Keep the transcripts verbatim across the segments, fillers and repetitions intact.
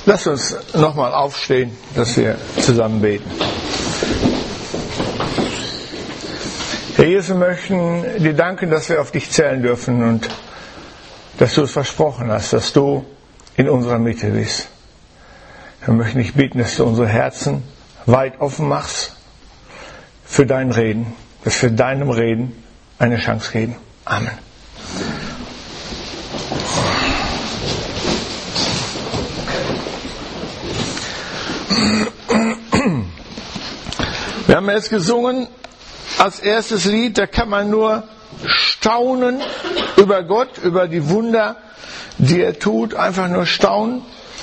Lass uns nochmal aufstehen, dass wir zusammen beten. Herr Jesus, wir möchten dir danken, dass wir auf dich zählen dürfen und dass du es versprochen hast, dass du in unserer Mitte bist. Wir möchten dich bitten, dass du unsere Herzen weit offen machst für dein Reden, dass wir deinem Reden eine Chance geben. Amen. Wir haben jetzt gesungen, als erstes Lied, da kann man nur staunen über Gott, über die Wunder, die er tut, einfach nur staunen.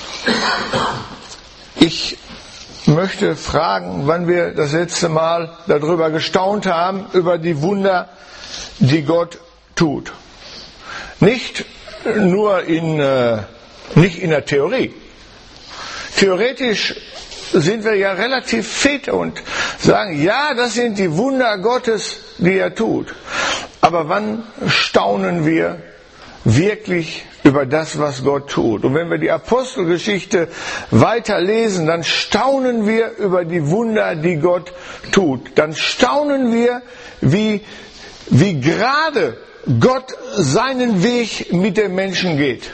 Ich möchte fragen, wann wir das letzte Mal darüber gestaunt haben, über die Wunder, die Gott tut. Nicht nur in, äh, nicht in der Theorie. Theoretisch sind wir ja relativ fit und sagen, ja, das sind die Wunder Gottes, die er tut. Aber wann staunen wir wirklich über das, was Gott tut? Und wenn wir die Apostelgeschichte weiterlesen, dann staunen wir über die Wunder, die Gott tut. Dann staunen wir, wie, wie gerade Gott seinen Weg mit den Menschen geht.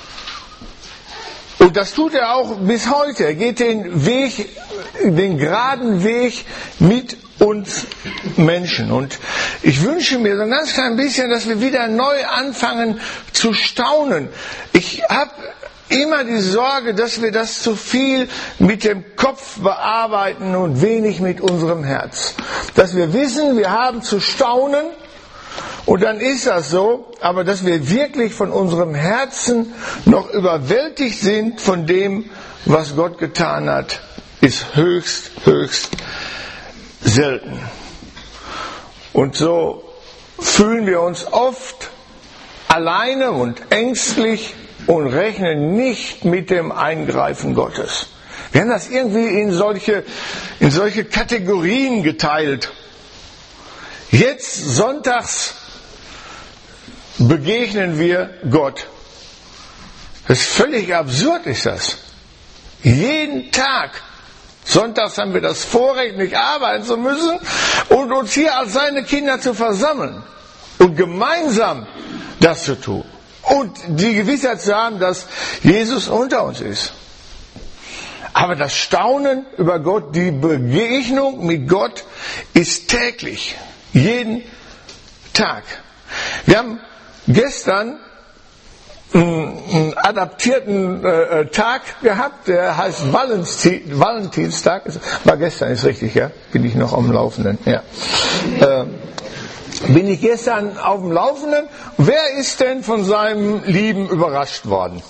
Und das tut er auch bis heute. Er geht den Weg, den geraden Weg mit uns Menschen. Und ich wünsche mir so ein ganz klein bisschen, dass wir wieder neu anfangen zu staunen. Ich habe immer die Sorge, dass wir das zu viel mit dem Kopf bearbeiten und wenig mit unserem Herz. Dass wir wissen, wir haben zu staunen. Und dann ist das so, aber dass wir wirklich von unserem Herzen noch überwältigt sind von dem, was Gott getan hat, ist höchst, höchst selten. Und so fühlen wir uns oft alleine und ängstlich und rechnen nicht mit dem Eingreifen Gottes. Wir haben das irgendwie in solche, in solche Kategorien geteilt. Jetzt sonntags begegnen wir Gott. Das ist völlig absurd, ist das. Jeden Tag. Sonntags haben wir das Vorrecht, nicht arbeiten zu müssen und uns hier als seine Kinder zu versammeln und gemeinsam das zu tun. Und die Gewissheit zu haben, dass Jesus unter uns ist. Aber das Staunen über Gott, die Begegnung mit Gott ist täglich. Jeden Tag. Wir haben gestern einen adaptierten äh, Tag gehabt, der heißt Valentin, Valentinstag. War gestern, ist richtig, ja? Bin ich noch am Laufenden, ja. Äh, bin ich gestern auf dem Laufenden. Wer ist denn von seinem Lieben überrascht worden?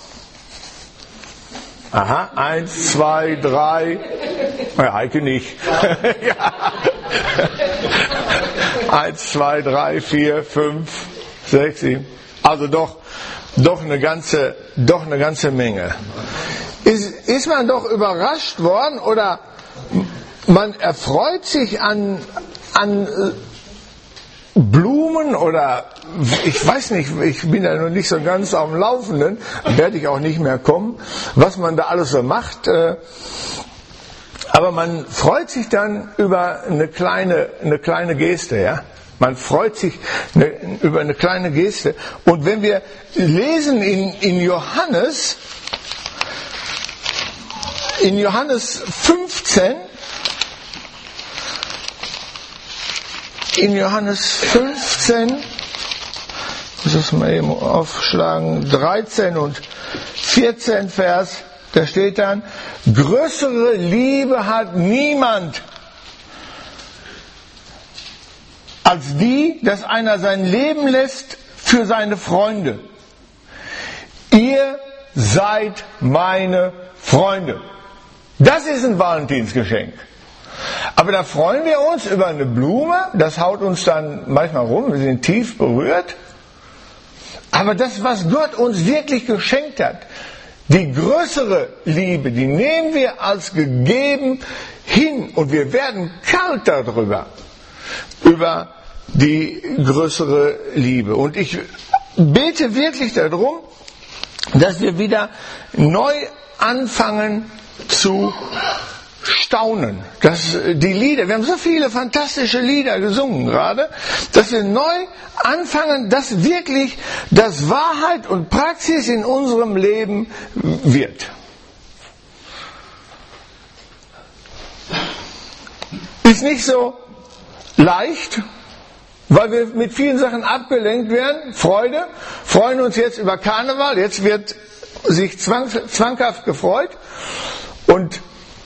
Aha, eins, zwei, drei. Ja, Heike nicht. Ja. Eins, zwei, drei, vier, fünf, sechs, sieben. Also doch, doch eine ganze, doch eine ganze Menge. Ist, ist man doch überrascht worden oder man erfreut sich an, an Blumen oder ich weiß nicht, ich bin ja noch nicht so ganz am Laufenden, werde ich auch nicht mehr kommen, was man da alles so macht. Aber man freut sich dann über eine kleine, eine kleine Geste, ja. Man freut sich eine, über eine kleine Geste. Und wenn wir lesen in, in Johannes, in Johannes fünfzehn, in Johannes fünfzehn, ich muss das mal eben aufschlagen, dreizehn und vierzehn Vers, da steht dann, größere Liebe hat niemand als die, dass einer sein Leben lässt für seine Freunde. Ihr seid meine Freunde. Das ist ein Valentinsgeschenk. Aber da freuen wir uns über eine Blume, das haut uns dann manchmal rum, wir sind tief berührt. Aber das, was Gott uns wirklich geschenkt hat, die größere Liebe, die nehmen wir als gegeben hin und wir werden kalt darüber, über die größere Liebe. Und ich bete wirklich darum, dass wir wieder neu anfangen zu staunen. Dass die Lieder, wir haben so viele fantastische Lieder gesungen gerade, dass wir neu anfangen, dass wirklich das Wahrheit und Praxis in unserem Leben wird. Ist nicht so leicht, weil wir mit vielen Sachen abgelenkt werden. Freude, freuen uns jetzt über Karneval, jetzt wird sich zwang, zwanghaft gefreut. Und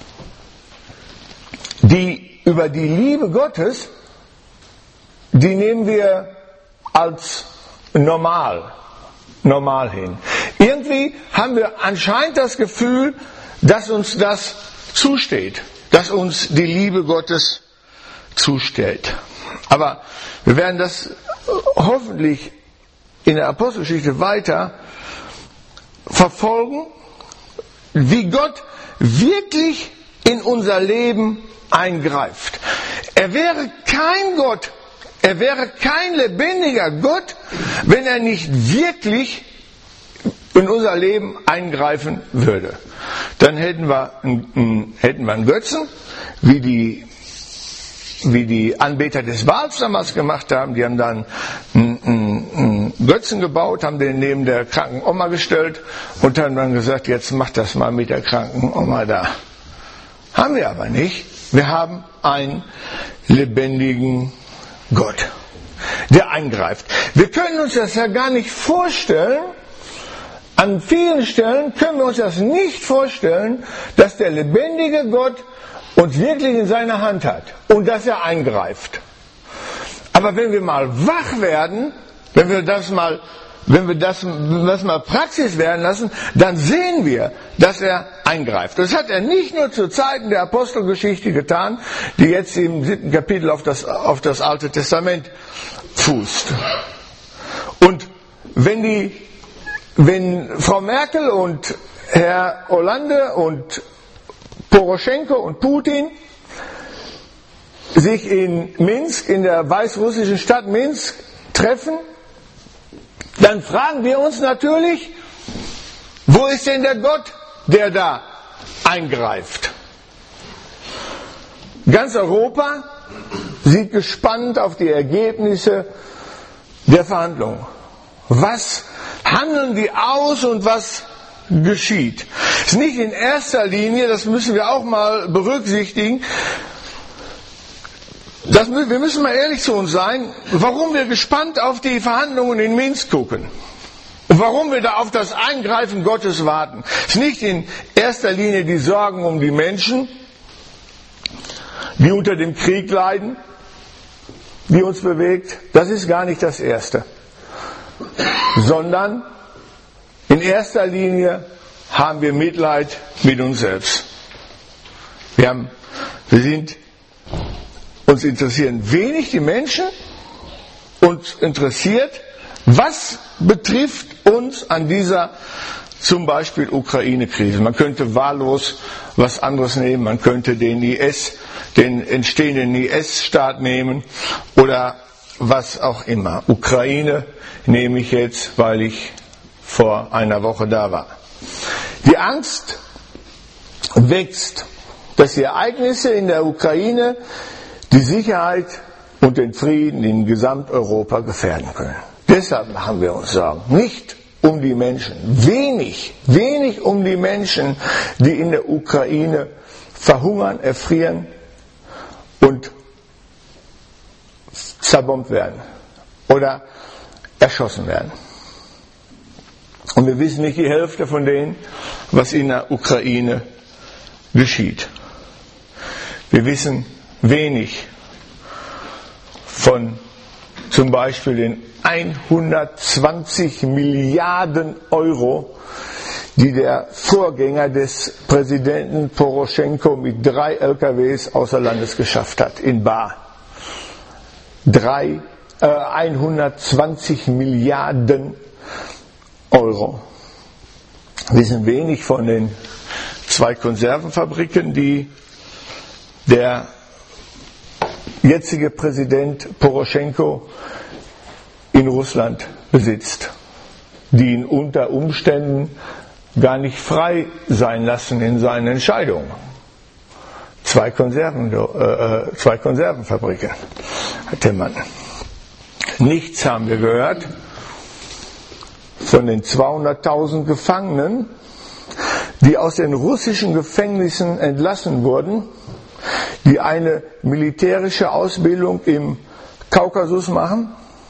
die, über die Liebe Gottes, die nehmen wir als normal, normal hin. Irgendwie haben wir anscheinend das Gefühl, dass uns das zusteht, dass uns die Liebe Gottes zusteht. Aber wir werden das hoffentlich in der Apostelgeschichte weiter verfolgen, wie Gott wirklich in unser Leben eingreift. Er wäre kein Gott, er wäre kein lebendiger Gott, wenn er nicht wirklich in unser Leben eingreifen würde. Dann hätten wir einen, hätten wir einen Götzen, wie die, wie die Anbeter des Baals damals gemacht haben. Die haben dann einen, einen Götzen gebaut, haben den neben der kranken Oma gestellt und haben dann gesagt, jetzt macht das mal mit der kranken Oma da. Haben wir aber nicht. Wir haben einen lebendigen Gott, der eingreift. Wir können uns das ja gar nicht vorstellen. An vielen Stellen können wir uns das nicht vorstellen, dass der lebendige Gott uns wirklich in seiner Hand hat und dass er eingreift. Aber wenn wir mal wach werden, wenn wir das mal, wenn wir das, das mal Praxis werden lassen, dann sehen wir, dass er eingreift. Das hat er nicht nur zu Zeiten der Apostelgeschichte getan, die jetzt im siebten Kapitel auf das, auf das Alte Testament fußt. Und wenn die Wenn Frau Merkel und Herr Hollande und Poroschenko und Putin sich in Minsk, in der weißrussischen Stadt Minsk, treffen, dann fragen wir uns natürlich, wo ist denn der Gott, der da eingreift? Ganz Europa sieht gespannt auf die Ergebnisse der Verhandlungen. Was handeln die aus und was geschieht? Es ist nicht in erster Linie, das müssen wir auch mal berücksichtigen, das, wir müssen mal ehrlich zu uns sein, warum wir gespannt auf die Verhandlungen in Minsk gucken und warum wir da auf das Eingreifen Gottes warten. Es ist nicht in erster Linie die Sorgen um die Menschen, die unter dem Krieg leiden, die uns bewegt. Das ist gar nicht das Erste. Sondern in erster Linie haben wir Mitleid mit uns selbst. Wir, haben, wir sind, uns interessieren wenig die Menschen, uns interessiert, was betrifft uns an dieser zum Beispiel Ukraine-Krise. Man könnte wahllos was anderes nehmen, man könnte den I S, den entstehenden I S-Staat nehmen oder was auch immer. Ukraine nehme ich jetzt, weil ich vor einer Woche da war. Die Angst wächst, dass die Ereignisse in der Ukraine die Sicherheit und den Frieden in Gesamteuropa gefährden können. Deshalb machen wir uns Sorgen. Nicht um die Menschen. Wenig, wenig um die Menschen, die in der Ukraine verhungern, erfrieren und zerbombt werden oder erschossen werden. Und wir wissen nicht die Hälfte von denen, was in der Ukraine geschieht. Wir wissen wenig von zum Beispiel den hundertzwanzig Milliarden Euro, die der Vorgänger des Präsidenten Poroschenko mit drei L K Ws außer Landes geschafft hat, in bar. Drei, äh, hundertzwanzig Milliarden Euro. Wir wissen wenig von den zwei Konservenfabriken, die der jetzige Präsident Poroschenko in Russland besitzt, die ihn unter Umständen gar nicht frei sein lassen in seinen Entscheidungen. Zwei, Konserven, äh, zwei Konservenfabriken hat der Mann. Nichts haben wir gehört von den zweihunderttausend Gefangenen, die aus den russischen Gefängnissen entlassen wurden, die eine militärische Ausbildung im Kaukasus machen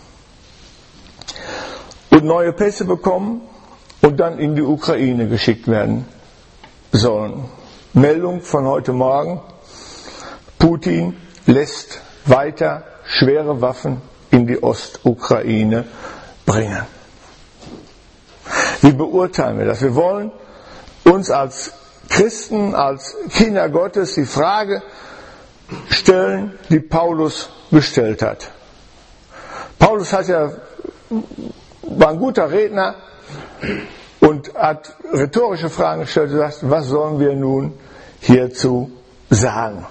und neue Pässe bekommen und dann in die Ukraine geschickt werden sollen. Meldung von heute Morgen: Putin lässt weiter schwere Waffen in die Ostukraine bringen. Wie beurteilen wir das? Wir wollen uns als Christen, als Kinder Gottes die Frage stellen, die Paulus gestellt hat. Paulus hat ja, war ein guter Redner und hat rhetorische Fragen gestellt und gesagt, was sollen wir nun hierzu sagen?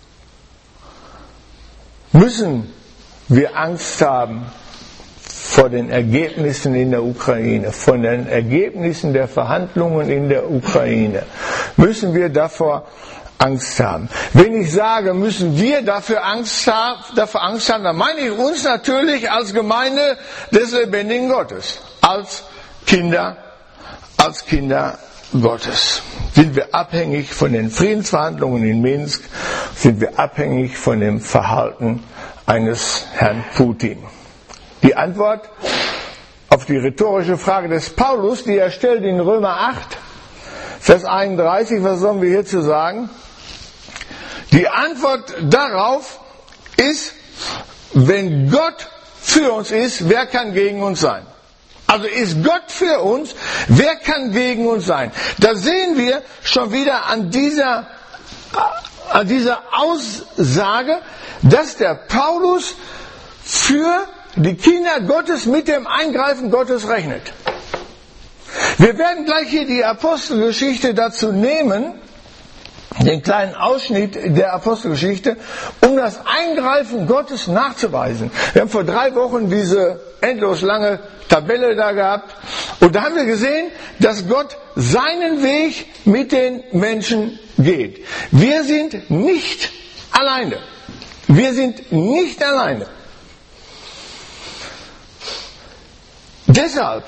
Müssen wir Angst haben vor den Ergebnissen in der Ukraine, von den Ergebnissen der Verhandlungen in der Ukraine? Müssen wir davor Angst haben? Wenn ich sage, müssen wir dafür Angst haben, dafür Angst haben, dann meine ich uns natürlich als Gemeinde des lebendigen Gottes, als Kinder, als Kinder Gottes. Sind wir abhängig von den Friedensverhandlungen in Minsk? Sind wir abhängig von dem Verhalten eines Herrn Putin? Die Antwort auf die rhetorische Frage des Paulus, die er stellt in Römer acht, Vers einunddreißig, was sollen wir hierzu sagen? Die Antwort darauf ist, wenn Gott für uns ist, wer kann gegen uns sein? Also ist Gott für uns, wer kann gegen uns sein? Da sehen wir schon wieder an dieser, an dieser Aussage, dass der Paulus für die Kinder Gottes mit dem Eingreifen Gottes rechnet. Wir werden gleich hier die Apostelgeschichte dazu nehmen, den kleinen Ausschnitt der Apostelgeschichte, um das Eingreifen Gottes nachzuweisen. Wir haben vor drei Wochen diese endlos lange Tabelle da gehabt und da haben wir gesehen, dass Gott seinen Weg mit den Menschen geht. Wir sind nicht alleine. Wir sind nicht alleine. Deshalb,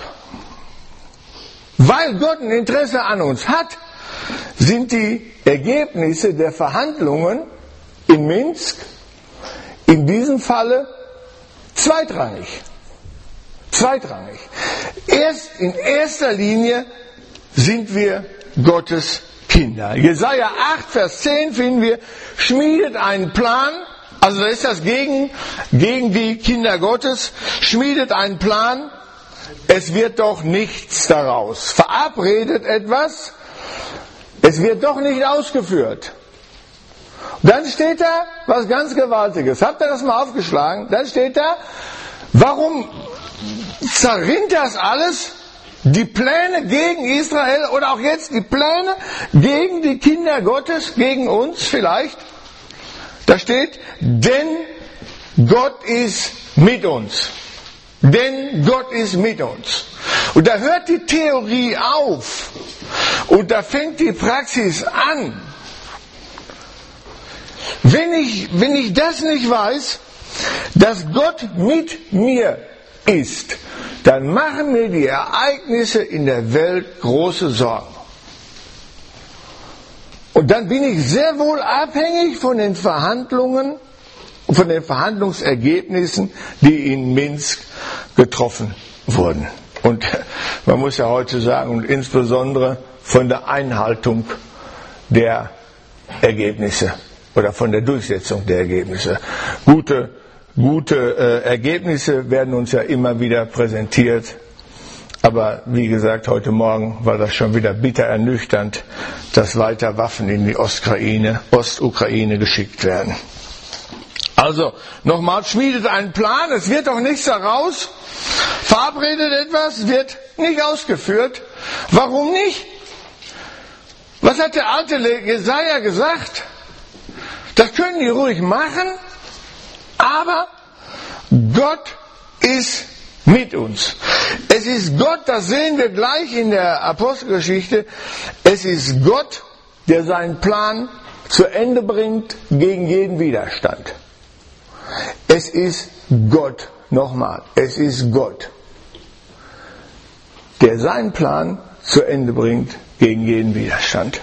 weil Gott ein Interesse an uns hat, sind die Ergebnisse der Verhandlungen in Minsk in diesem Falle zweitrangig. Zweitrangig. Erst in erster Linie sind wir Gottes Kinder. Jesaja acht, Vers zehn finden wir, schmiedet einen Plan, also da ist das gegen, gegen die Kinder Gottes, schmiedet einen Plan, es wird doch nichts daraus. Verabredet etwas, es wird doch nicht ausgeführt. Dann steht da was ganz Gewaltiges. Habt ihr das mal aufgeschlagen? Dann steht da, warum zerrinnt das alles? Die Pläne gegen Israel oder auch jetzt die Pläne gegen die Kinder Gottes, gegen uns vielleicht. Da steht, denn Gott ist mit uns. Denn Gott ist mit uns. Und da hört die Theorie auf. Und da fängt die Praxis an. Wenn ich, wenn ich das nicht weiß, dass Gott mit mir ist, dann machen mir die Ereignisse in der Welt große Sorgen. Und dann bin ich sehr wohl abhängig von den Verhandlungen, von den Verhandlungsergebnissen, die in Minsk getroffen wurden. Und man muss ja heute sagen, und insbesondere von der Einhaltung der Ergebnisse oder von der Durchsetzung der Ergebnisse. Gute, gute äh, Ergebnisse werden uns ja immer wieder präsentiert. Aber wie gesagt, heute Morgen war das schon wieder bitter ernüchternd, dass weiter Waffen in die Ostukraine, Ostukraine geschickt werden. Also, nochmal, schmiedet einen Plan, es wird doch nichts daraus, verabredet etwas, wird nicht ausgeführt. Warum nicht? Was hat der alte Jesaja gesagt? Das können die ruhig machen, aber Gott ist mit uns. Es ist Gott, das sehen wir gleich in der Apostelgeschichte, es ist Gott, der seinen Plan zu Ende bringt gegen jeden Widerstand. Es ist Gott, nochmal, es ist Gott, der seinen Plan zu Ende bringt gegen jeden Widerstand.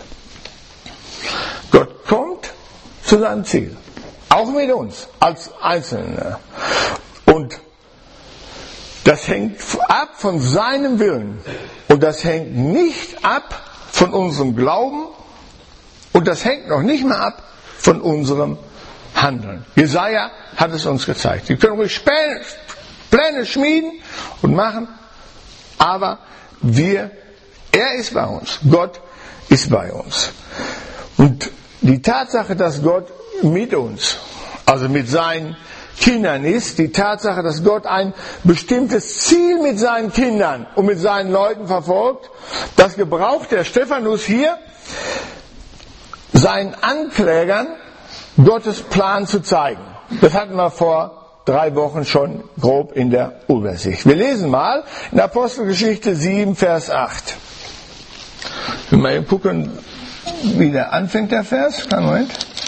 Gott kommt zu seinem Ziel, auch mit uns als Einzelne. Und das hängt ab von seinem Willen und das hängt nicht ab von unserem Glauben und das hängt noch nicht mal ab von unserem Handeln. Jesaja hat es uns gezeigt. Wir können ruhig Pläne schmieden und machen, aber wir, er ist bei uns. Gott ist bei uns. Und die Tatsache, dass Gott mit uns, also mit seinen Kindern ist, die Tatsache, dass Gott ein bestimmtes Ziel mit seinen Kindern und mit seinen Leuten verfolgt, das gebraucht der Stephanus hier, seinen Anklägern Gottes Plan zu zeigen. Das hatten wir vor drei Wochen schon grob in der Übersicht. Wir lesen mal in Apostelgeschichte sieben, Vers acht. Wir mal eben gucken, wie der anfängt, der Vers. Kleinen Moment.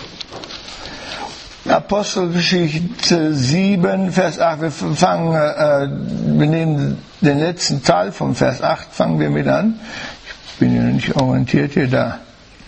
Apostelgeschichte sieben, Vers acht. Wir fangen, äh, wir nehmen den letzten Teil vom Vers acht, fangen wir mit an. Ich bin ja nicht orientiert hier da.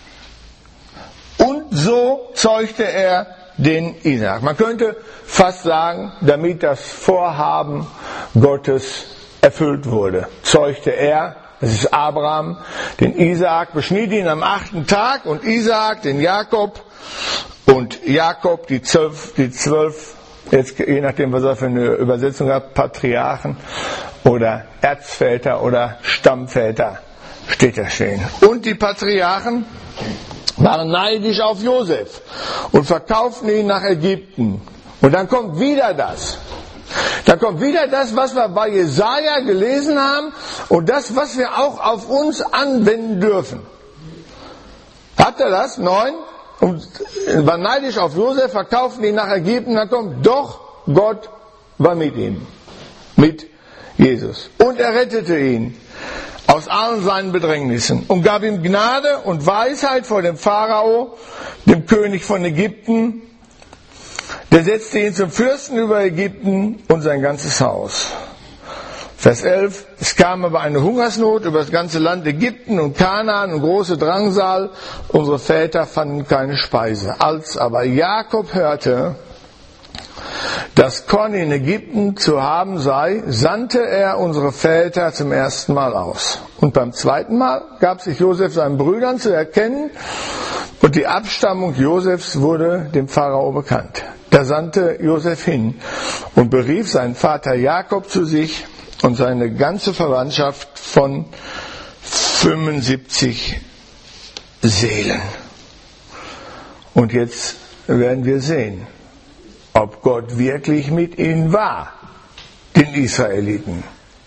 Und so zeugte er den Isaak. Man könnte fast sagen, damit das Vorhaben Gottes erfüllt wurde, zeugte er, das ist Abraham, den Isaak, beschnitt ihn am achten Tag und Isaak den Jakob und Jakob die zwölf, die zwölf, jetzt je nachdem was er für eine Übersetzung hat, Patriarchen oder Erzväter oder Stammväter, steht da stehen. Und die Patriarchen waren neidisch auf Josef und verkauften ihn nach Ägypten. Und dann kommt wieder das. Dann kommt wieder das, was wir bei Jesaja gelesen haben und das, was wir auch auf uns anwenden dürfen. Habt ihr das? Neun. Und war neidisch auf Josef, verkauften ihn nach Ägypten. Dann kommt doch, Gott war mit ihm. Mit Jesus. Und er rettete ihn aus allen seinen Bedrängnissen und gab ihm Gnade und Weisheit vor dem Pharao, dem König von Ägypten. Der setzte ihn zum Fürsten über Ägypten und sein ganzes Haus. Vers elf. Es kam aber eine Hungersnot über das ganze Land Ägypten und Kanaan und große Drangsal. Unsere Väter fanden keine Speise. Als aber Jakob hörte, dass Korn in Ägypten zu haben sei, sandte er unsere Väter zum ersten Mal aus. Und beim zweiten Mal gab sich Josef seinen Brüdern zu erkennen und die Abstammung Josefs wurde dem Pharao bekannt. Da sandte Josef hin und berief seinen Vater Jakob zu sich und seine ganze Verwandtschaft von fünfundsiebzig Seelen. Und jetzt werden wir sehen, ob Gott wirklich mit ihnen war, den Israeliten.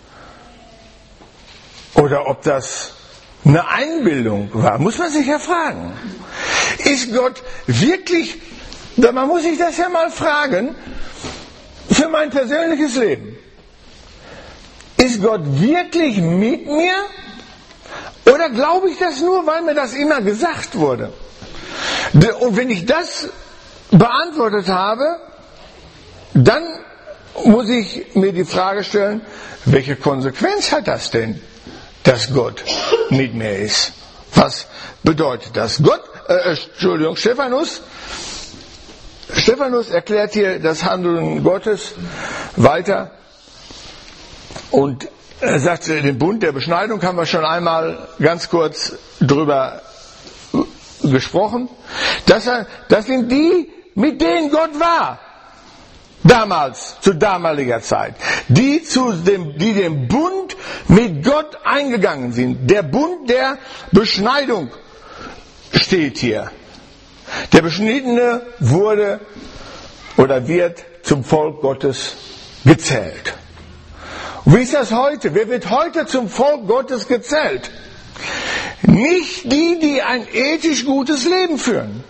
Oder ob das eine Einbildung war, muss man sich ja fragen. Ist Gott wirklich, man muss sich das ja mal fragen, für mein persönliches Leben. Ist Gott wirklich mit mir? Oder glaube ich das nur, weil mir das immer gesagt wurde? Und wenn ich das beantwortet habe, dann muss ich mir die Frage stellen, welche Konsequenz hat das denn, dass Gott mit mir ist? Was bedeutet das? Gott, äh, Entschuldigung, Stephanus, Stephanus erklärt hier das Handeln Gottes weiter und er sagt, den Bund der Beschneidung haben wir schon einmal ganz kurz drüber gesprochen. Das, das sind die, mit denen Gott war. Damals, zu damaliger Zeit. Die, zu dem, die den Bund mit Gott eingegangen sind. Der Bund der Beschneidung steht hier. Der Beschnittene wurde oder wird zum Volk Gottes gezählt. Und wie ist das heute? Wer wird heute zum Volk Gottes gezählt? Nicht die, die ein ethisch gutes Leben führen.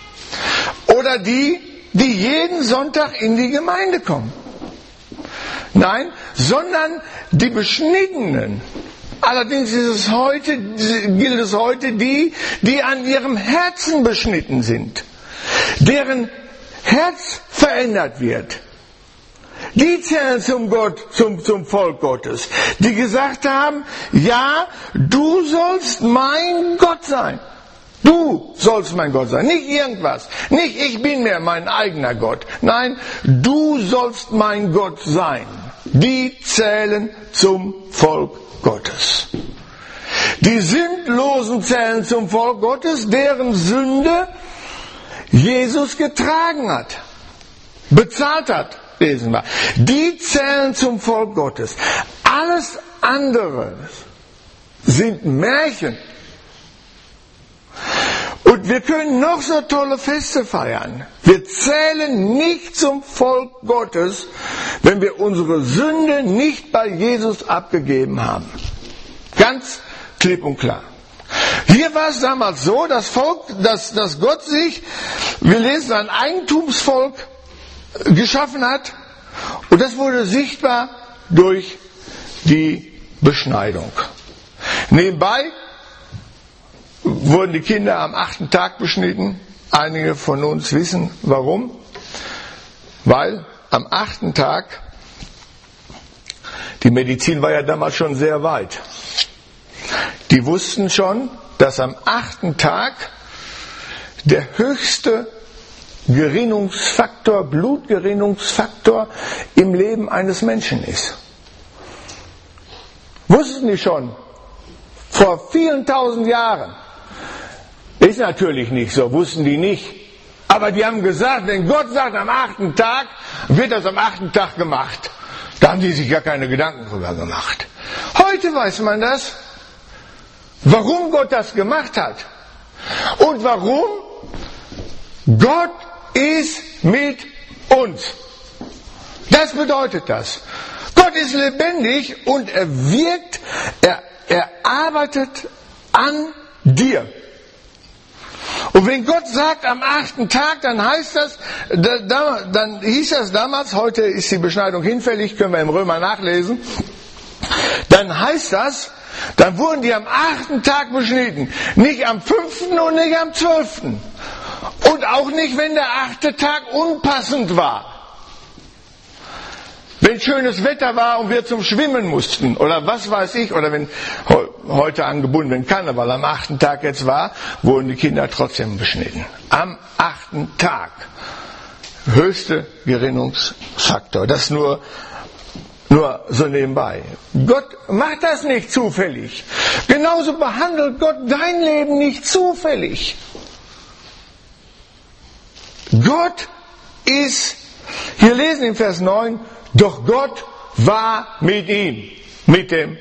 Oder die, die jeden Sonntag in die Gemeinde kommen. Nein, sondern die Beschnittenen. Allerdings ist es heute, gilt es heute die, die an ihrem Herzen beschnitten sind, deren Herz verändert wird. Die zählen zum Gott, zum, zum Volk Gottes, die gesagt haben, ja, du sollst mein Gott sein. Du sollst mein Gott sein, nicht irgendwas. Nicht ich bin mir mein eigener Gott. Nein, du sollst mein Gott sein. Die zählen zum Volk Gottes. Die Sündlosen zählen zum Volk Gottes, deren Sünde Jesus getragen hat, bezahlt hat, lesen wir. Die zählen zum Volk Gottes. Alles andere sind Märchen. Und wir können noch so tolle Feste feiern. Wir zählen nicht zum Volk Gottes, wenn wir unsere Sünde nicht bei Jesus abgegeben haben. Ganz klipp und klar. Hier war es damals so, dass, Volk, dass, dass Gott sich, wir lesen, ein Eigentumsvolk geschaffen hat. Und das wurde sichtbar durch die Beschneidung. Nebenbei wurden die Kinder am achten Tag beschnitten. Einige von uns wissen warum. Weil am achten Tag, die Medizin war ja damals schon sehr weit. Die wussten schon, dass am achten Tag der höchste Gerinnungsfaktor, Blutgerinnungsfaktor im Leben eines Menschen ist. Wussten die schon vor vielen tausend Jahren. Ist natürlich nicht so, wussten die nicht. Aber die haben gesagt, wenn Gott sagt am achten Tag, wird das am achten Tag gemacht. Da haben die sich gar keine Gedanken drüber gemacht. Heute weiß man das, warum Gott das gemacht hat. Und warum? Gott ist mit uns. Das bedeutet das. Gott ist lebendig und er wirkt, er, er arbeitet an dir. Und wenn Gott sagt am achten Tag, dann heißt das, da, da, dann hieß das damals, heute ist die Beschneidung hinfällig, können wir im Römer nachlesen, dann heißt das, dann wurden die am achten Tag beschnitten. Nicht am fünften und nicht am zwölften. Und auch nicht, wenn der achte Tag unpassend war. Wenn schönes Wetter war und wir zum Schwimmen mussten oder was weiß ich, oder wenn heute angebunden, wenn Karneval am achten Tag jetzt war, wurden die Kinder trotzdem beschnitten. Am achten Tag. Höchste Gerinnungsfaktor. Das nur, nur so nebenbei. Gott macht das nicht zufällig. Genauso behandelt Gott dein Leben nicht zufällig. Gott ist, hier lesen im Vers neun, doch Gott war mit ihm, mit dem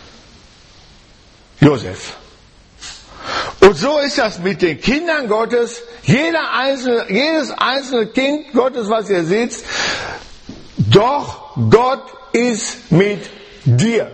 Josef. Und so ist das mit den Kindern Gottes. Jeder einzelne, jedes einzelne Kind Gottes, was ihr seht, doch Gott ist mit dir.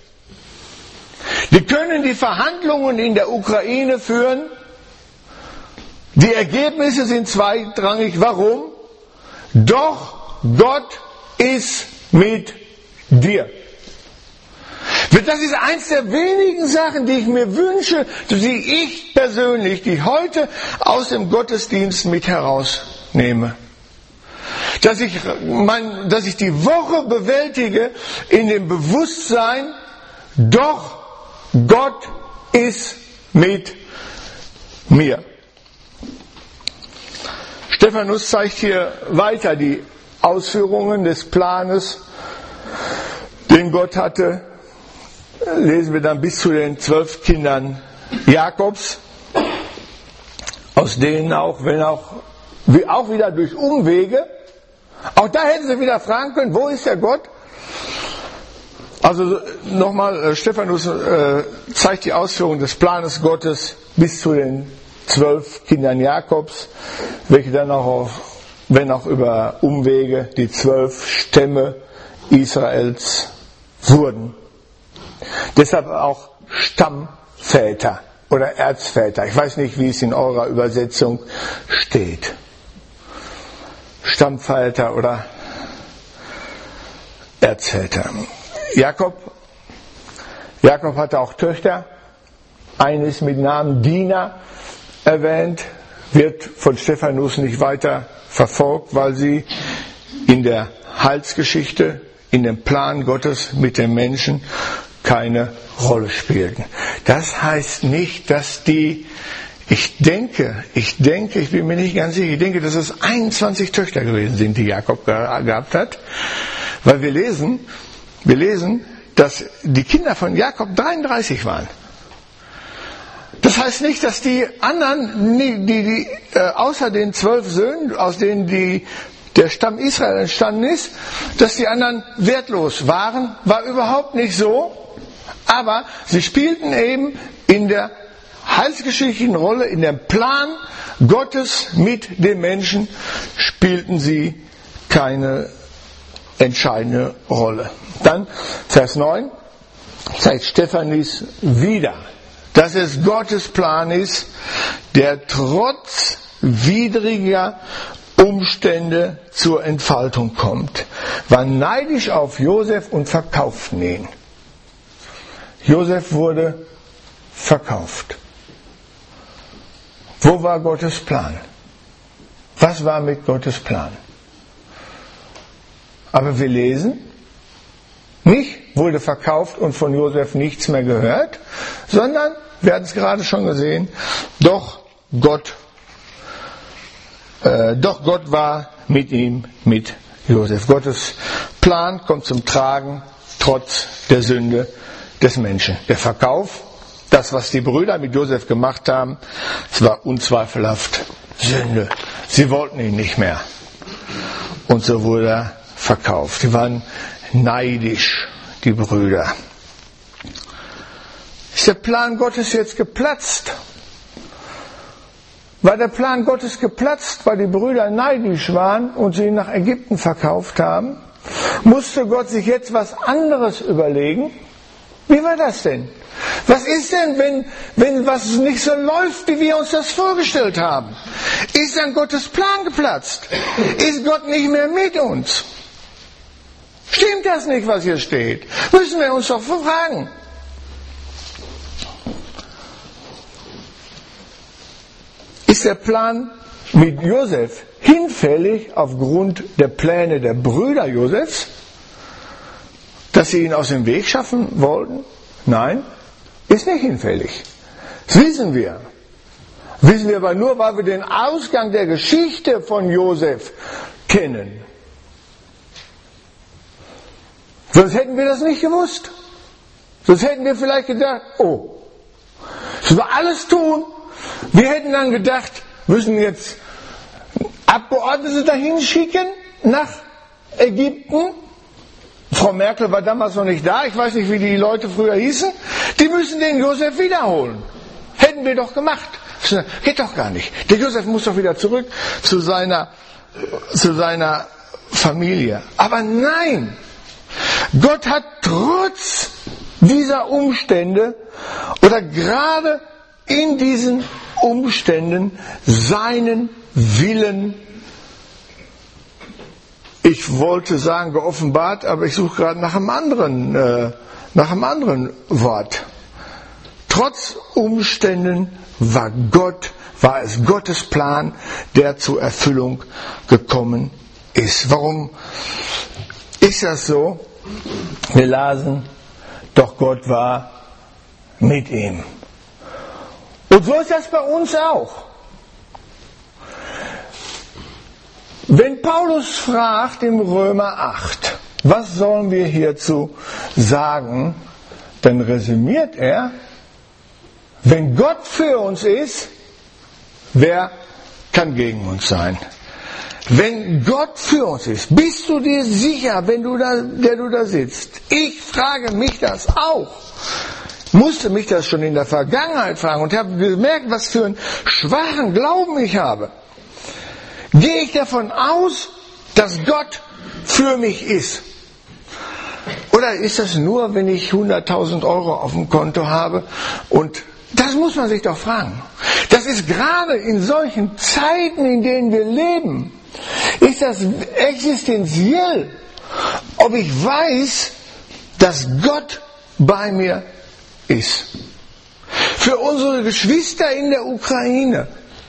Die können die Verhandlungen in der Ukraine führen. Die Ergebnisse sind zweitrangig. Warum? Doch Gott ist mit dir. Das ist eins der wenigen Sachen, die ich mir wünsche, die ich persönlich, die ich heute aus dem Gottesdienst mit herausnehme. Dass ich, mein, dass ich die Woche bewältige in dem Bewusstsein, doch Gott ist mit mir. Stephanus zeigt hier weiter die Ausführungen des Planes, den Gott hatte. Lesen wir dann bis zu den zwölf Kindern Jakobs, aus denen auch, wenn auch, auch wieder durch Umwege, auch da hätten sie wieder fragen können, wo ist der Gott? Also nochmal, Stephanus äh, zeigt die Ausführung des Planes Gottes bis zu den zwölf Kindern Jakobs, welche dann auch, auf, wenn auch über Umwege, die zwölf Stämme Israels wurden. Deshalb auch Stammväter oder Erzväter. Ich weiß nicht, wie es in eurer Übersetzung steht. Stammväter oder erzählte. Jakob, Jakob hatte auch Töchter. Eine ist mit Namen Dina erwähnt, wird von Stephanus nicht weiter verfolgt, weil sie in der Heilsgeschichte, in dem Plan Gottes mit den Menschen keine Rolle spielten. Das heißt nicht, dass die, ich denke, ich denke, ich bin mir nicht ganz sicher, ich denke, dass es einundzwanzig Töchter gewesen sind, die Jakob gehabt hat, weil wir lesen, wir lesen, dass die Kinder von Jakob dreiunddreißig waren. Das heißt nicht, dass die anderen, die, die, die äh, außer den zwölf Söhnen, aus denen die, der Stamm Israel entstanden ist, dass die anderen wertlos waren, war überhaupt nicht so. Aber sie spielten eben in der heilsgeschichtlichen Rolle, in dem Plan Gottes mit den Menschen, spielten sie keine entscheidende Rolle. Dann, Vers neun, zeigt Stephanus wieder, dass es Gottes Plan ist, der trotz widriger Umstände zur Entfaltung kommt. War neidisch auf Josef und verkauften ihn. Josef wurde verkauft. Wo war Gottes Plan? Was war mit Gottes Plan? Aber wir lesen, nicht wurde verkauft und von Josef nichts mehr gehört, sondern, wir hatten es gerade schon gesehen, doch Gott, äh, doch Gott war mit ihm, mit Josef. Gottes Plan kommt zum Tragen, trotz der Sünde des Menschen. Der Verkauf, das, was die Brüder mit Josef gemacht haben, es war unzweifelhaft Sünde. Sie wollten ihn nicht mehr. Und so wurde er verkauft. Sie waren neidisch, die Brüder. Ist der Plan Gottes jetzt geplatzt? War der Plan Gottes geplatzt, weil die Brüder neidisch waren und sie ihn nach Ägypten verkauft haben? Musste Gott sich jetzt was anderes überlegen? Wie war das denn? Was ist denn, wenn, wenn was nicht so läuft, wie wir uns das vorgestellt haben? Ist dann Gottes Plan geplatzt? Ist Gott nicht mehr mit uns? Stimmt das nicht, was hier steht? Müssen wir uns doch fragen. Ist der Plan mit Josef hinfällig aufgrund der Pläne der Brüder Josefs, dass sie ihn aus dem Weg schaffen wollten? Nein, ist nicht hinfällig. Das wissen wir. Wissen wir aber nur, weil wir den Ausgang der Geschichte von Josef kennen. Sonst hätten wir das nicht gewusst. Sonst hätten wir vielleicht gedacht, oh, das wir alles tun. Wir hätten dann gedacht, müssen jetzt Abgeordnete dahin schicken nach Ägypten. Frau Merkel war damals noch nicht da, ich weiß nicht, wie die Leute früher hießen. Die müssen den Josef wiederholen. Hätten wir doch gemacht. Geht doch gar nicht. Der Josef muss doch wieder zurück zu seiner, zu seiner Familie. Aber nein, Gott hat trotz dieser Umstände oder gerade in diesen Umständen seinen Willen, ich wollte sagen geoffenbart, aber ich suche gerade nach einem anderen, äh, nach einem anderen Wort. Trotz Umständen war Gott, war es Gottes Plan, der zur Erfüllung gekommen ist. Warum ist das so? Wir lasen, doch Gott war mit ihm. Und so ist das bei uns auch. Wenn Paulus fragt im Römer acht, was sollen wir hierzu sagen, dann resümiert er, wenn Gott für uns ist, wer kann gegen uns sein? Wenn Gott für uns ist, bist du dir sicher, wenn du da, der du da sitzt? Ich frage mich das auch. Musste mich das schon in der Vergangenheit fragen und habe gemerkt, was für einen schwachen Glauben ich habe. Gehe ich davon aus, dass Gott für mich ist? Oder ist das nur, wenn ich hunderttausend Euro auf dem Konto habe? Und das muss man sich doch fragen. Das ist gerade in solchen Zeiten, in denen wir leben, ist das existenziell, ob ich weiß, dass Gott bei mir ist. Für unsere Geschwister in der Ukraine,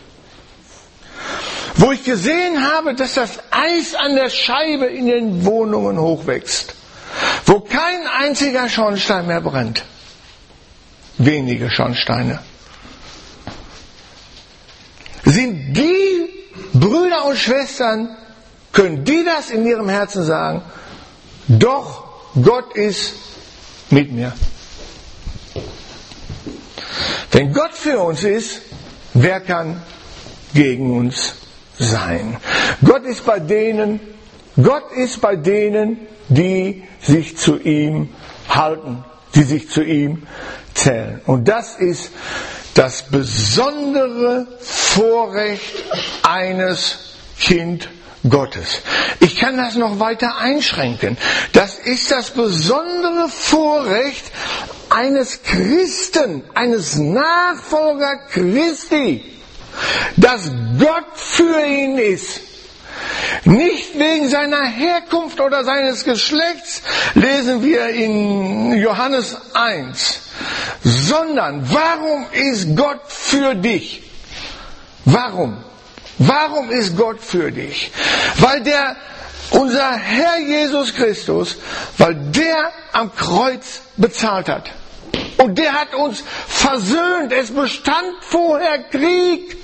wo ich gesehen habe, dass das Eis an der Scheibe in den Wohnungen hochwächst, wo kein einziger Schornstein mehr brennt. Wenige Schornsteine. Sind die Brüder und Schwestern, können die das in ihrem Herzen sagen? Doch, Gott ist mit mir. Wenn Gott für uns ist, wer kann gegen uns sein? Gott ist bei denen, Gott ist bei denen, die sich zu ihm halten, die sich zu ihm zählen. Und das ist das besondere Vorrecht eines Kind Gottes. Ich kann das noch weiter einschränken. Das ist das besondere Vorrecht eines Christen, eines Nachfolger Christi, dass Gott für ihn ist. Nicht wegen seiner Herkunft oder seines Geschlechts, lesen wir in Johannes eins, sondern warum ist Gott für dich? Warum? Warum ist Gott für dich? Weil der, unser Herr Jesus Christus, weil der am Kreuz bezahlt hat. Und der hat uns versöhnt. Es bestand vorher Krieg.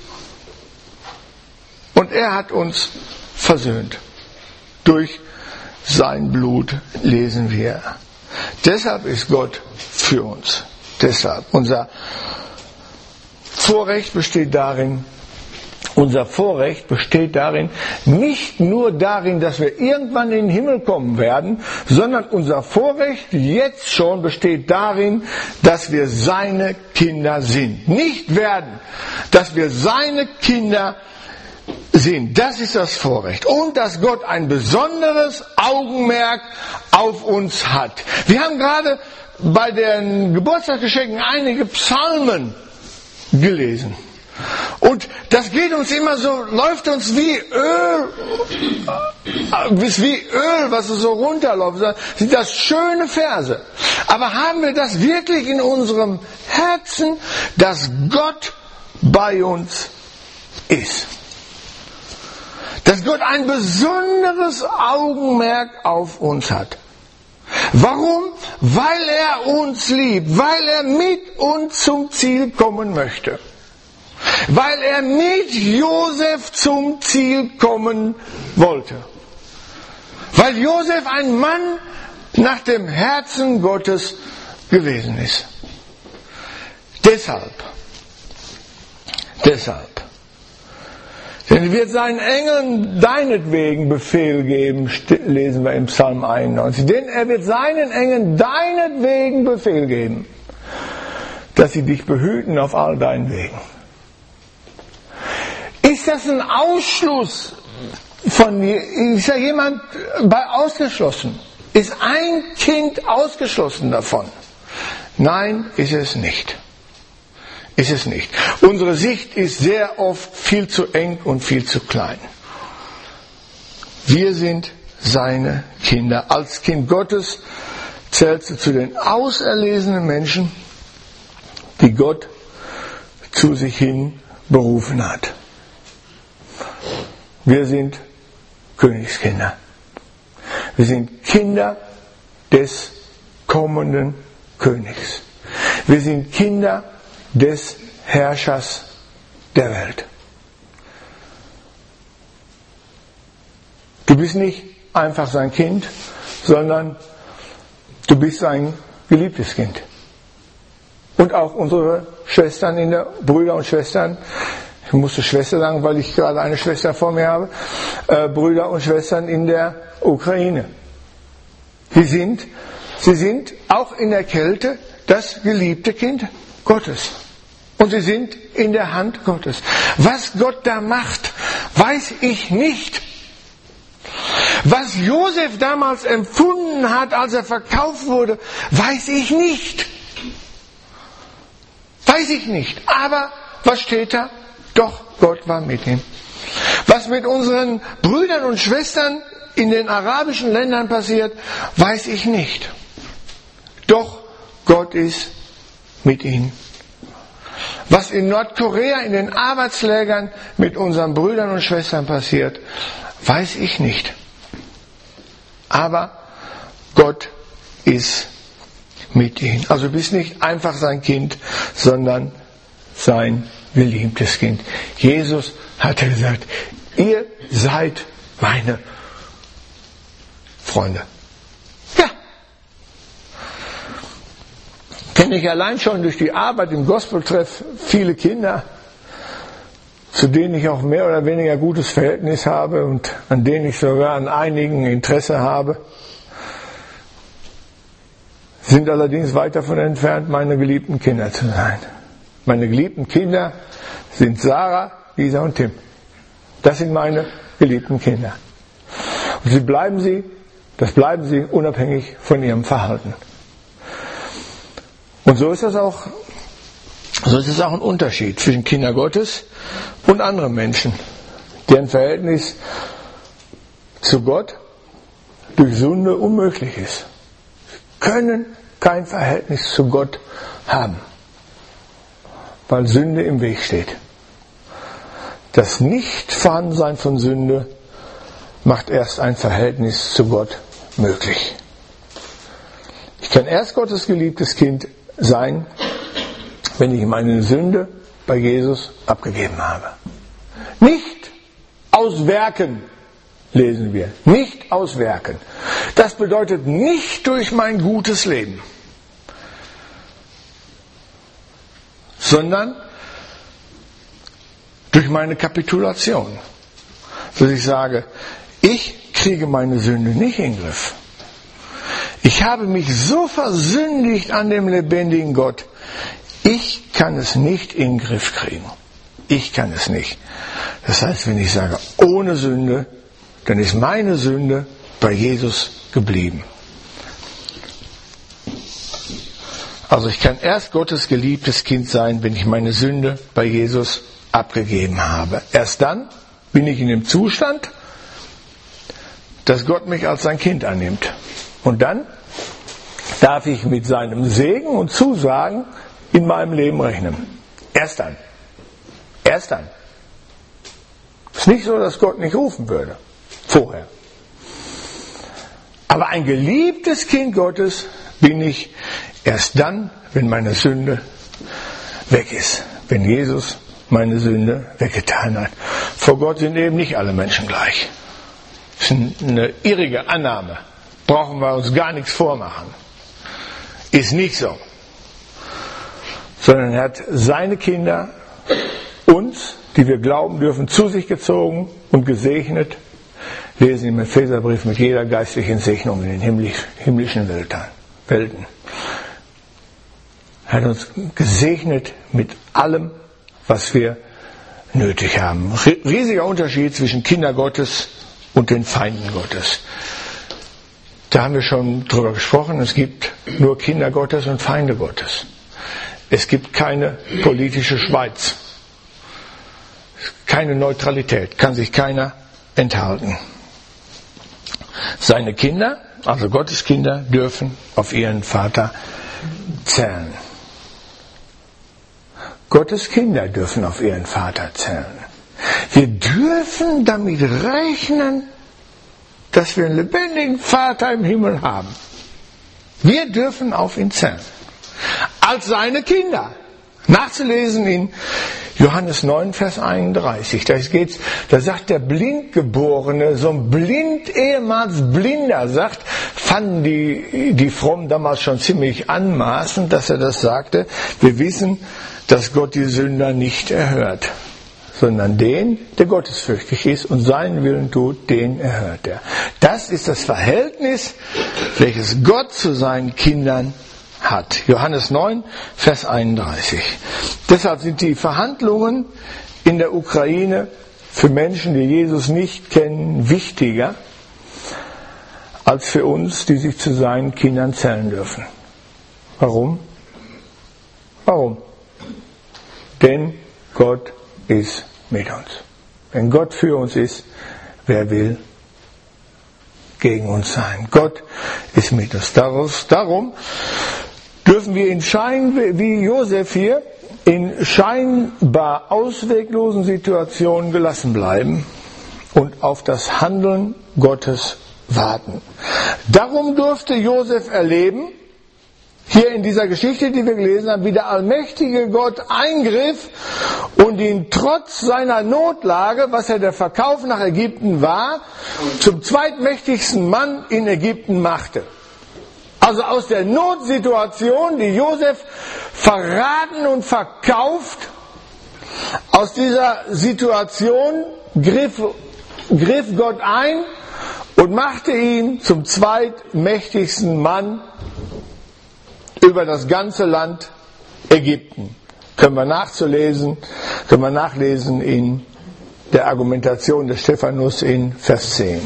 Und er hat uns versöhnt. Durch sein Blut, lesen wir. Deshalb ist Gott für uns. Deshalb. Unser Vorrecht besteht darin, Unser Vorrecht besteht darin, nicht nur darin, dass wir irgendwann in den Himmel kommen werden, sondern unser Vorrecht jetzt schon besteht darin, dass wir seine Kinder sind. Nicht werden, dass wir seine Kinder sind. Das ist das Vorrecht. Und dass Gott ein besonderes Augenmerk auf uns hat. Wir haben gerade bei den Geburtstagsgeschenken einige Psalmen gelesen. Und das geht uns immer so, läuft uns wie Öl, wie Öl, was so runterläuft. Das sind das schöne Verse. Aber haben wir das wirklich in unserem Herzen, dass Gott bei uns ist? Dass Gott ein besonderes Augenmerk auf uns hat. Warum? Weil er uns liebt, weil er mit uns zum Ziel kommen möchte. Weil er mit Josef zum Ziel kommen wollte. Weil Josef ein Mann nach dem Herzen Gottes gewesen ist. Deshalb, deshalb, denn er wird seinen Engeln deinetwegen Befehl geben, lesen wir im Psalm einundneunzig. Denn er wird seinen Engeln deinetwegen Befehl geben, dass sie dich behüten auf all deinen Wegen. Ist das ein Ausschluss von, ist da jemand bei ausgeschlossen? Ist ein Kind ausgeschlossen davon? Nein, ist es nicht. Ist es nicht. Unsere Sicht ist sehr oft viel zu eng und viel zu klein. Wir sind seine Kinder. Als Kind Gottes zählst du zu den auserlesenen Menschen, die Gott zu sich hin berufen hat. Wir sind Königskinder. Wir sind Kinder des kommenden Königs. Wir sind Kinder des Herrschers der Welt. Du bist nicht einfach sein Kind, sondern du bist sein geliebtes Kind. Und auch unsere Schwestern in der, Brüder und Schwestern, ich musste Schwester sagen, weil ich gerade eine Schwester vor mir habe, äh, Brüder und Schwestern in der Ukraine. Sie sind, sie sind auch in der Kälte das geliebte Kind Gottes. Und sie sind in der Hand Gottes. Was Gott da macht, weiß ich nicht. Was Josef damals empfunden hat, als er verkauft wurde, weiß ich nicht. Weiß ich nicht. Aber was steht da? Doch, Gott war mit ihm. Was mit unseren Brüdern und Schwestern in den arabischen Ländern passiert, weiß ich nicht. Doch Gott ist mit ihnen. Was in Nordkorea in den Arbeitslägern mit unseren Brüdern und Schwestern passiert, weiß ich nicht. Aber Gott ist mit ihnen. Also du bist nicht einfach sein Kind, sondern sein geliebtes Kind. Jesus hat gesagt, ihr seid meine Freunde. Ja. Kenne ich allein schon durch die Arbeit im Gospeltreff viele Kinder, zu denen ich auch mehr oder weniger gutes Verhältnis habe und an denen ich sogar an einigen Interesse habe, sind allerdings weit davon entfernt, meine geliebten Kinder zu sein. Meine geliebten Kinder sind Sarah, Lisa und Tim. Das sind meine geliebten Kinder. Und sie bleiben sie, das bleiben sie unabhängig von ihrem Verhalten. Und so ist das auch, so ist es auch ein Unterschied zwischen Kinder Gottes und anderen Menschen, deren Verhältnis zu Gott durch Sünde unmöglich ist. Sie können kein Verhältnis zu Gott haben, weil Sünde im Weg steht. Das Nicht-Vorhandensein von Sünde macht erst ein Verhältnis zu Gott möglich. Ich kann erst Gottes geliebtes Kind sein, wenn ich meine Sünde bei Jesus abgegeben habe. Nicht aus Werken, lesen wir. Nicht aus Werken. Das bedeutet nicht durch mein gutes Leben, sondern durch meine Kapitulation. Dass ich sage, ich kriege meine Sünde nicht in den Griff. Ich habe mich so versündigt an dem lebendigen Gott. Ich kann es nicht in den Griff kriegen. Ich kann es nicht. Das heißt, wenn ich sage, ohne Sünde, dann ist meine Sünde bei Jesus geblieben. Also ich kann erst Gottes geliebtes Kind sein, wenn ich meine Sünde bei Jesus abgegeben habe. Erst dann bin ich in dem Zustand, dass Gott mich als sein Kind annimmt. Und dann darf ich mit seinem Segen und Zusagen in meinem Leben rechnen. Erst dann. Erst dann. Es ist nicht so, dass Gott nicht rufen würde. Vorher. Aber ein geliebtes Kind Gottes bin ich erst dann, wenn meine Sünde weg ist. Wenn Jesus meine Sünde weggetan hat. Vor Gott sind eben nicht alle Menschen gleich. Das ist eine irrige Annahme. Brauchen wir uns gar nichts vormachen. Ist nicht so. Sondern er hat seine Kinder, uns, die wir glauben dürfen, zu sich gezogen und gesegnet. Lesen im Epheserbrief mit jeder geistlichen Segnung in den himmlischen Welten. Er hat uns gesegnet mit allem, was wir nötig haben. Riesiger Unterschied zwischen Kinder Gottes und den Feinden Gottes. Da haben wir schon drüber gesprochen. Es gibt nur Kinder Gottes und Feinde Gottes. Es gibt keine politische Schweiz. Keine Neutralität. Kann sich keiner enthalten. Seine Kinder, also Gottes Kinder, dürfen auf ihren Vater zählen. Gottes Kinder dürfen auf ihren Vater zählen. Wir dürfen damit rechnen, dass wir einen lebendigen Vater im Himmel haben. Wir dürfen auf ihn zählen. Als seine Kinder. Nachzulesen in Johannes neun, Vers einunddreißig. Da geht's, da sagt der Blindgeborene, so ein blind, ehemals Blinder, sagt, fanden die, die Frommen damals schon ziemlich anmaßend, dass er das sagte. Wir wissen, dass Gott die Sünder nicht erhört, sondern den, der gottesfürchtig ist und seinen Willen tut, den erhört er. Das ist das Verhältnis, welches Gott zu seinen Kindern hat. Johannes neun, Vers einunddreißig. Deshalb sind die Verhandlungen in der Ukraine für Menschen, die Jesus nicht kennen, wichtiger als für uns, die sich zu seinen Kindern zählen dürfen. Warum? Warum? Denn Gott ist mit uns. Wenn Gott für uns ist, wer will gegen uns sein. Gott ist mit uns. Darum dürfen wir in Schein, wie Josef hier, in scheinbar ausweglosen Situationen gelassen bleiben und auf das Handeln Gottes warten. Darum durfte Josef erleben, hier in dieser Geschichte, die wir gelesen haben, wie der allmächtige Gott eingriff und ihn trotz seiner Notlage, was ja der Verkauf nach Ägypten war, zum zweitmächtigsten Mann in Ägypten machte. Also aus der Notsituation, die Josef verraten und verkauft, aus dieser Situation griff, griff Gott ein und machte ihn zum zweitmächtigsten Mann über das ganze Land Ägypten. Können wir nachzulesen, können wir nachlesen in der Argumentation des Stephanus in Vers zehn.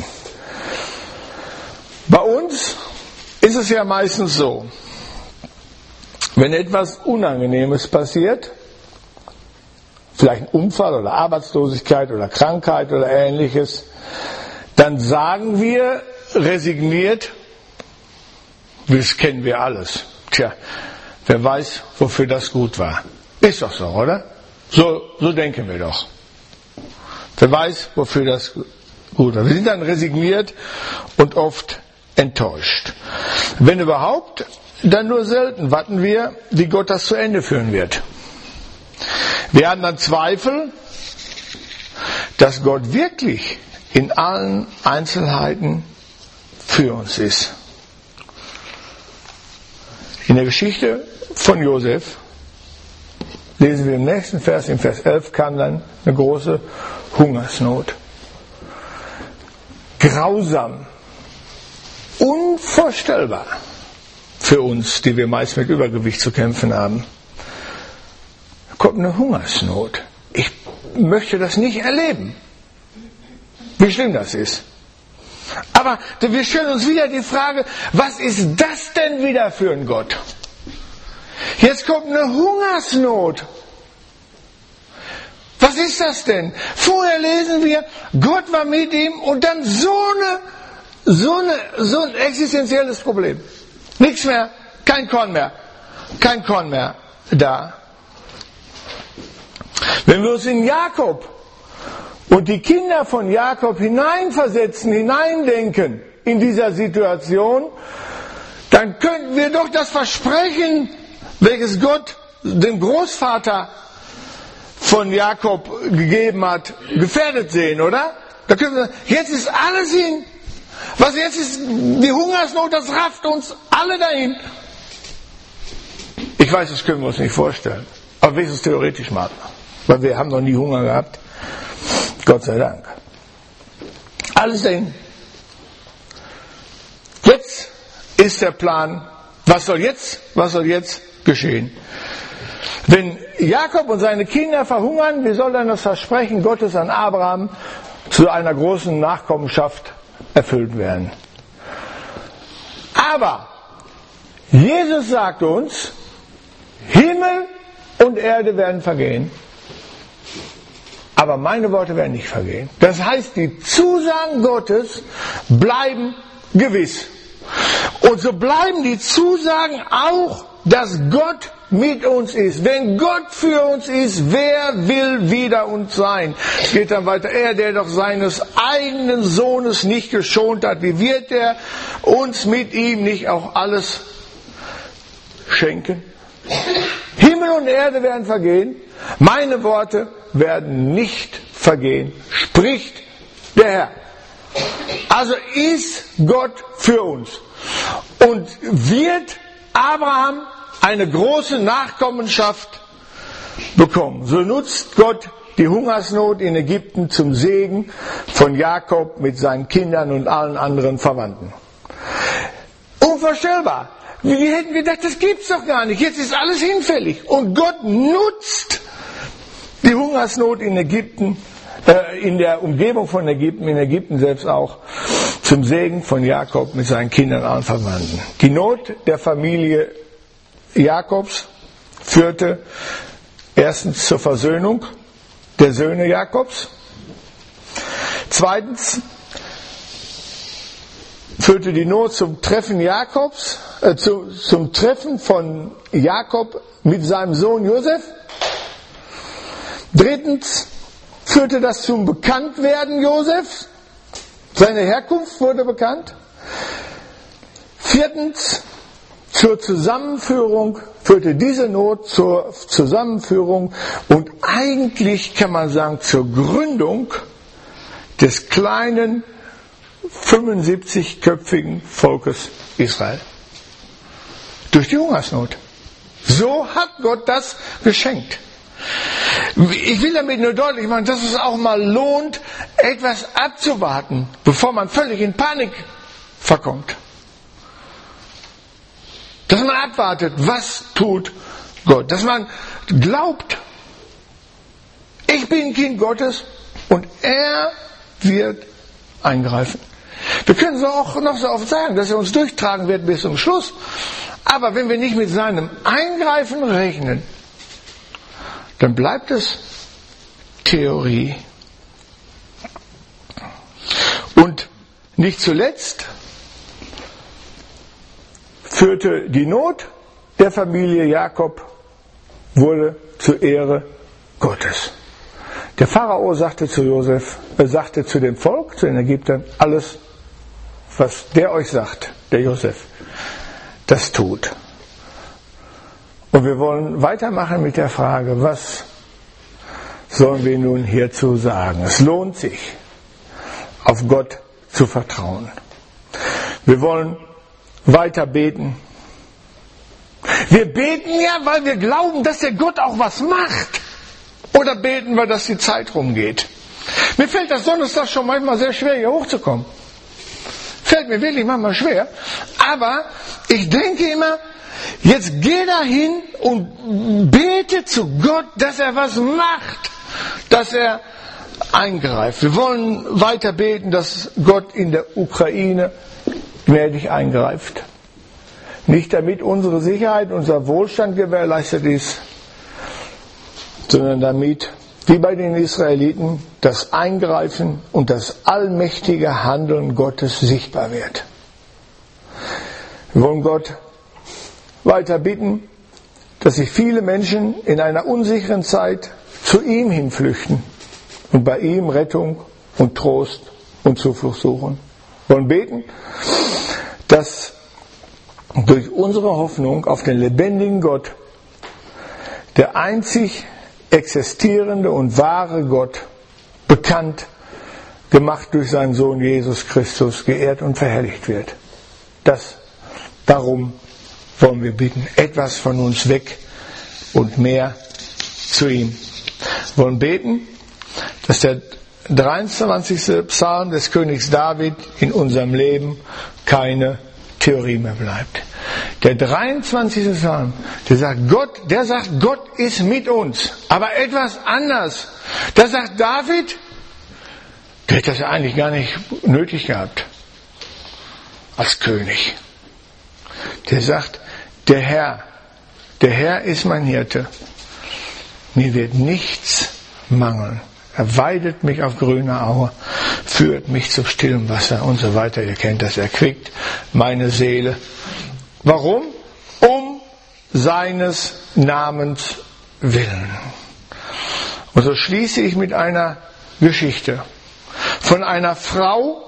Bei uns ist es ja meistens so, wenn etwas Unangenehmes passiert, vielleicht ein Unfall oder Arbeitslosigkeit oder Krankheit oder Ähnliches, dann sagen wir resigniert, das kennen wir alles. Tja, wer weiß, wofür das gut war. Ist doch so, oder? So, so denken wir doch. Wer weiß, wofür das gut war. Wir sind dann resigniert und oft enttäuscht. Wenn überhaupt, dann nur selten warten wir, wie Gott das zu Ende führen wird. Wir haben dann Zweifel, dass Gott wirklich in allen Einzelheiten für uns ist. In der Geschichte von Josef lesen wir im nächsten Vers, im Vers elf, kam dann eine große Hungersnot. Grausam, unvorstellbar für uns, die wir meist mit Übergewicht zu kämpfen haben. Da kommt eine Hungersnot. Ich möchte das nicht erleben, wie schlimm das ist. Aber wir stellen uns wieder die Frage, was ist das denn wieder für ein Gott? Jetzt kommt eine Hungersnot. Was ist das denn? Vorher lesen wir, Gott war mit ihm und dann so eine, so eine, so ein existenzielles Problem. Nichts mehr, kein Korn mehr, kein Korn mehr da. Wenn wir uns in Jakob und die Kinder von Jakob hineinversetzen, hineindenken in dieser Situation, dann könnten wir doch das Versprechen, welches Gott dem Großvater von Jakob gegeben hat, gefährdet sehen, oder? Da können wir, jetzt ist alles hin. Was jetzt ist, die Hungersnot, das rafft uns alle dahin. Ich weiß, das können wir uns nicht vorstellen. Aber wenigstens theoretisch mal. Weil wir haben noch nie Hunger gehabt. Gott sei Dank. Alles dahin. Jetzt ist der Plan, was soll jetzt, was soll jetzt geschehen? Wenn Jakob und seine Kinder verhungern, wie soll dann das Versprechen Gottes an Abraham zu einer großen Nachkommenschaft erfüllt werden? Aber Jesus sagt uns, Himmel und Erde werden vergehen, aber meine Worte werden nicht vergehen. Das heißt, die Zusagen Gottes bleiben gewiss. Und so bleiben die Zusagen auch, dass Gott mit uns ist. Wenn Gott für uns ist, wer will wider uns sein? Es geht dann weiter. Er, der doch seines eigenen Sohnes nicht geschont hat, wie wird er uns mit ihm nicht auch alles schenken? Himmel und Erde werden vergehen, meine Worte werden nicht vergehen, spricht der Herr. Also ist Gott für uns und wird Abraham eine große Nachkommenschaft bekommen. So nutzt Gott die Hungersnot in Ägypten zum Segen von Jakob mit seinen Kindern und allen anderen Verwandten. Unvorstellbar. Wir hätten gedacht, das gibt's doch gar nicht. Jetzt ist alles hinfällig. Und Gott nutzt die Hungersnot in Ägypten, äh, in der Umgebung von Ägypten, in Ägypten selbst auch, zum Segen von Jakob mit seinen Kindern und allen Verwandten. Die Not der Familie Jakobs führte erstens zur Versöhnung der Söhne Jakobs. Zweitens führte die Not zum Treffen Jakobs, äh, zu, zum Treffen von Jakob mit seinem Sohn Josef. Drittens führte das zum Bekanntwerden Josefs. Seine Herkunft wurde bekannt. Viertens, zur Zusammenführung, führte diese Not zur Zusammenführung und eigentlich kann man sagen zur Gründung des kleinen fünfundsiebzigköpfigen Volkes Israel. Durch die Hungersnot. So hat Gott das geschenkt. Ich will damit nur deutlich machen, dass es auch mal lohnt, etwas abzuwarten, bevor man völlig in Panik verkommt. Dass man abwartet, was tut Gott. Dass man glaubt, ich bin Kind Gottes und er wird eingreifen. Wir können es auch noch so oft sagen, dass er uns durchtragen wird bis zum Schluss. Aber wenn wir nicht mit seinem Eingreifen rechnen, dann bleibt es Theorie. Und nicht zuletzt führte die Not der Familie Jakob, wurde zur Ehre Gottes. Der Pharao sagte zu Josef, er sagte zu dem Volk, zu den Ägyptern, alles, was der euch sagt, der Josef, das tut. Und wir wollen weitermachen mit der Frage, was sollen wir nun hierzu sagen? Es lohnt sich, auf Gott zu vertrauen. Wir wollen weiter beten. Wir beten ja, weil wir glauben, dass der Gott auch was macht. Oder beten wir, dass die Zeit rumgeht. Mir fällt das Donnerstag schon manchmal sehr schwer, hier hochzukommen. Fällt mir wirklich manchmal schwer. Aber ich denke immer, jetzt geh dahin und bete zu Gott, dass er was macht, dass er eingreift. Wir wollen weiter beten, dass Gott in der Ukraine gnädig eingreift. Nicht damit unsere Sicherheit, unser Wohlstand gewährleistet ist, sondern damit, wie bei den Israeliten, das Eingreifen und das allmächtige Handeln Gottes sichtbar wird. Wir wollen Gott weiter bitten, dass sich viele Menschen in einer unsicheren Zeit zu ihm hinflüchten und bei ihm Rettung und Trost und Zuflucht suchen. Wir wollen beten, dass durch unsere Hoffnung auf den lebendigen Gott, der einzig existierende und wahre Gott, bekannt gemacht durch seinen Sohn Jesus Christus, geehrt und verherrlicht wird. Das, darum wollen wir bitten, etwas von uns weg und mehr zu ihm. Wir wollen beten, dass der dreiundzwanzigste Psalm des Königs David in unserem Leben keine Theorie mehr bleibt. Der dreiundzwanzigste Psalm, der sagt, Gott, der sagt, Gott ist mit uns, aber etwas anders. Da sagt David, der hätte das ja eigentlich gar nicht nötig gehabt als König. Der sagt, der Herr, der Herr ist mein Hirte. Mir wird nichts mangeln. Er weidet mich auf grüner Aue, führt mich zu stillem Wasser und so weiter. Ihr kennt das, er quickt meine Seele. Warum? Um seines Namens willen. Und so schließe ich mit einer Geschichte von einer Frau,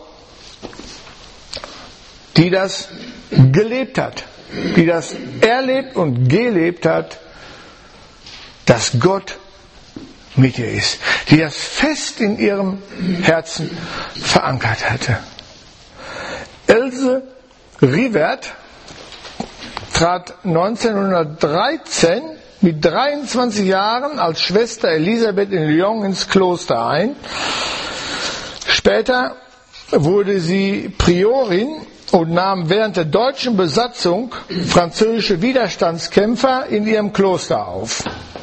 die das gelebt hat, die das erlebt und gelebt hat, dass Gott mit ihr ist, die das fest in ihrem Herzen verankert hatte. Else Rivert trat neunzehnhundertdreizehn mit dreiundzwanzig Jahren als Schwester Elisabeth in Lyon ins Kloster ein. Später wurde sie Priorin und nahm während der deutschen Besatzung französische Widerstandskämpfer in ihrem Kloster auf.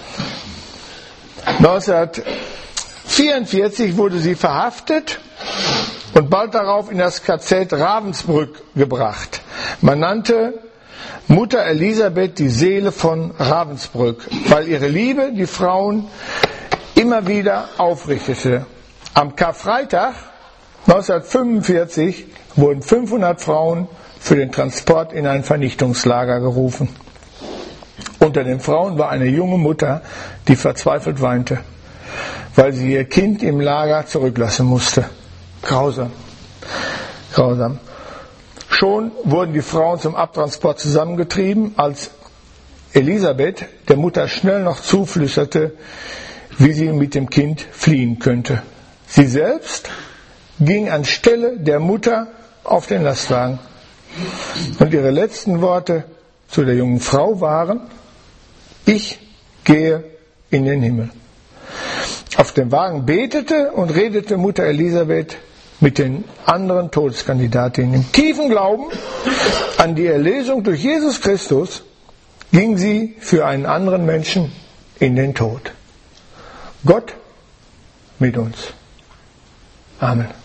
neunzehnhundertvierundvierzig wurde sie verhaftet und bald darauf in das K Z Ravensbrück gebracht. Man nannte Mutter Elisabeth die Seele von Ravensbrück, weil ihre Liebe die Frauen immer wieder aufrichtete. Am Karfreitag neunzehnhundertfünfundvierzig wurden fünfhundert Frauen für den Transport in ein Vernichtungslager gerufen. Unter den Frauen war eine junge Mutter, die verzweifelt weinte, weil sie ihr Kind im Lager zurücklassen musste. Grausam. Grausam. Schon wurden die Frauen zum Abtransport zusammengetrieben, als Elisabeth der Mutter schnell noch zuflüsterte, wie sie mit dem Kind fliehen könnte. Sie selbst ging anstelle der Mutter auf den Lastwagen. Und ihre letzten Worte zu der jungen Frau waren: Ich gehe in den Himmel. Auf dem Wagen betete und redete Mutter Elisabeth mit den anderen Todeskandidatinnen. Im tiefen Glauben an die Erlösung durch Jesus Christus ging sie für einen anderen Menschen in den Tod. Gott mit uns. Amen.